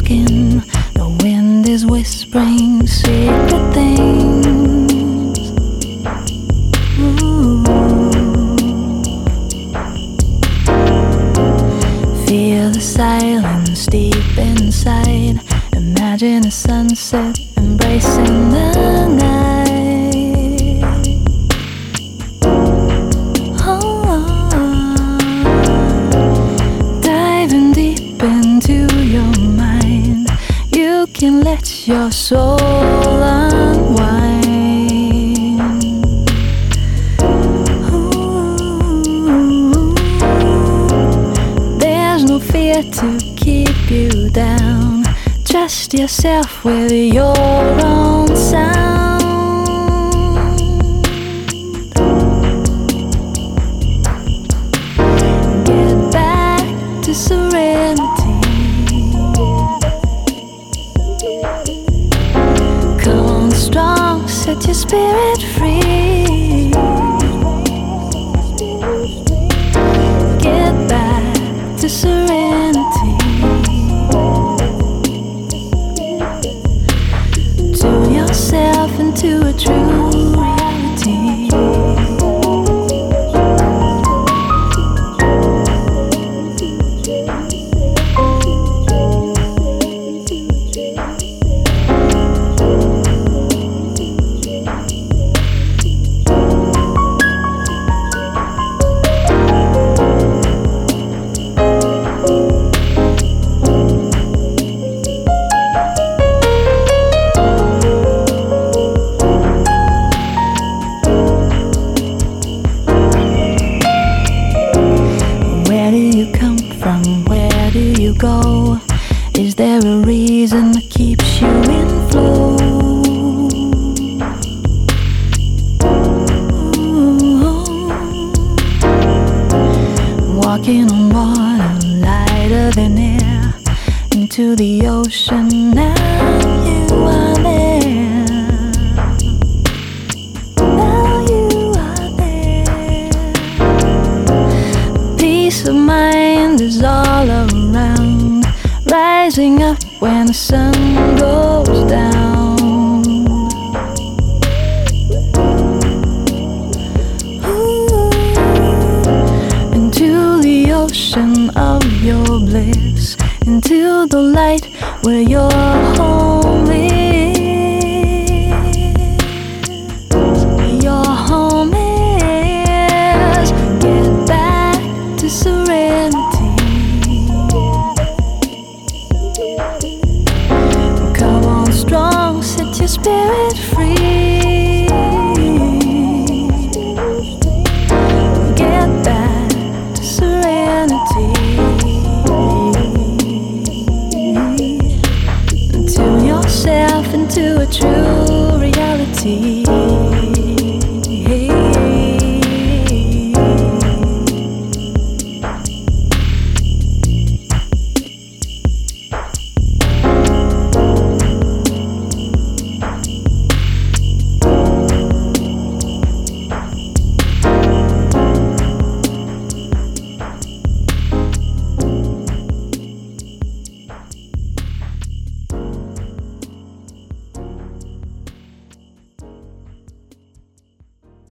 skin. The wind is whispering secret things. Ooh. Feel the silence deep inside. Imagine a sunset embracing the night. Diving deep into your mind, you can let your soul unwind. Ooh. There's no fear to keep you down. Trust yourself with your own sound. Get back to serenity. Come on strong, set your spirit free. Get back to serenity. Tune yourself into a true reality. Go? Is there a reason that keeps you in flow? Ooh. Walking on water lighter than air, into the ocean, now you are there. Now you are there. Peace of mind is all around, rising up when the sun goes down. Ooh. Into the ocean of your bliss, into the light where your home is. Your home is. Get back to serenity. Come on strong, set your spirit free.